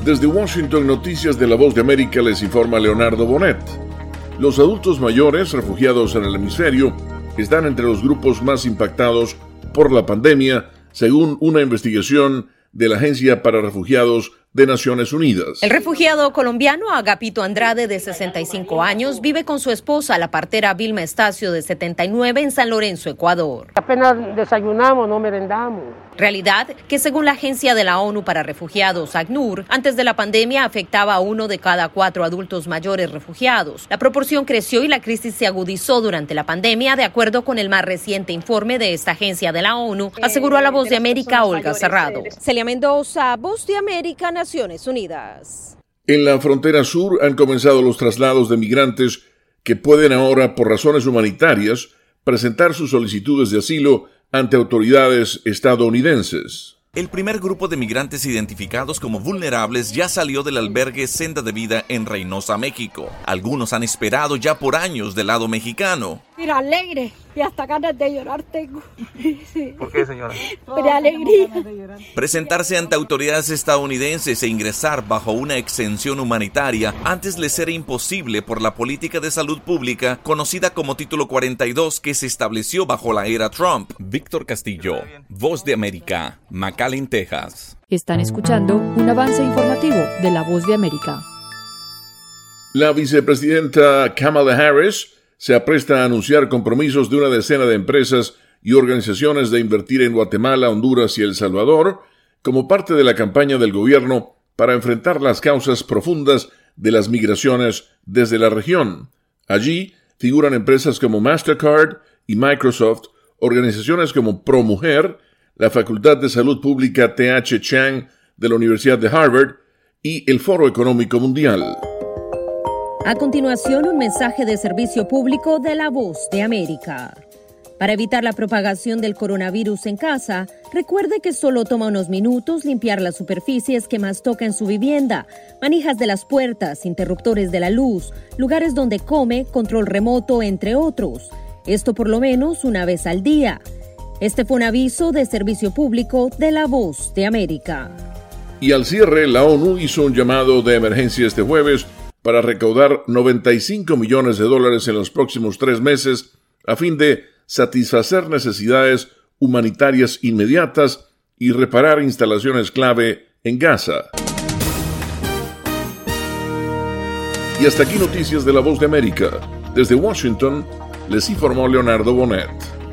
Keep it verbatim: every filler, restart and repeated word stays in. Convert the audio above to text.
Desde Washington, Noticias de la Voz de América, les informa Leonardo Bonet. Los adultos mayores refugiados en el hemisferio están entre los grupos más impactados por la pandemia, según una investigación de la Agencia para Refugiados de Naciones Unidas. El refugiado colombiano Agapito Andrade, de sesenta y cinco años, vive con su esposa, la partera Vilma Estacio, de setenta y nueve, en San Lorenzo, Ecuador. Apenas desayunamos, no merendamos. Realidad que, según la Agencia de la ONU para Refugiados, ACNUR, antes de la pandemia afectaba a uno de cada cuatro adultos mayores refugiados. La proporción creció y la crisis se agudizó durante la pandemia, de acuerdo con el más reciente informe de esta agencia de la ONU, aseguró a La Voz de América Olga Cerrado. Celia Mendoza, Voz de América, Naciones Unidas. En la frontera sur han comenzado los traslados de migrantes que pueden ahora, por razones humanitarias, presentar sus solicitudes de asilo ante autoridades estadounidenses. El primer grupo de migrantes identificados como vulnerables ya salió del albergue Senda de Vida en Reynosa, México. Algunos han esperado ya por años del lado mexicano. Mira, alegre, y hasta ganas de llorar tengo. Sí. ¿Por qué, señora? De alegría. Presentarse ante autoridades estadounidenses e ingresar bajo una exención humanitaria antes les era imposible por la política de salud pública conocida como Título cuarenta y dos, que se estableció bajo la era Trump. Víctor Castillo, Voz de América, McAllen, Texas. Están escuchando un avance informativo de La Voz de América. La vicepresidenta Kamala Harris se apresta a anunciar compromisos de una decena de empresas y organizaciones de invertir en Guatemala, Honduras y El Salvador como parte de la campaña del gobierno para enfrentar las causas profundas de las migraciones desde la región. Allí figuran empresas como Mastercard y Microsoft, organizaciones como ProMujer, la Facultad de Salud Pública T H Chang de la Universidad de Harvard y el Foro Económico Mundial. A continuación, un mensaje de servicio público de La Voz de América. Para evitar la propagación del coronavirus en casa, recuerde que solo toma unos minutos limpiar las superficies que más toca en su vivienda, manijas de las puertas, interruptores de la luz, lugares donde come, control remoto, entre otros. Esto por lo menos una vez al día. Este fue un aviso de servicio público de La Voz de América. Y al cierre, la ONU hizo un llamado de emergencia este jueves para recaudar noventa y cinco millones de dólares en los próximos tres meses a fin de satisfacer necesidades humanitarias inmediatas y reparar instalaciones clave en Gaza. Y hasta aquí Noticias de La Voz de América. Desde Washington, les informó Leonardo Bonet.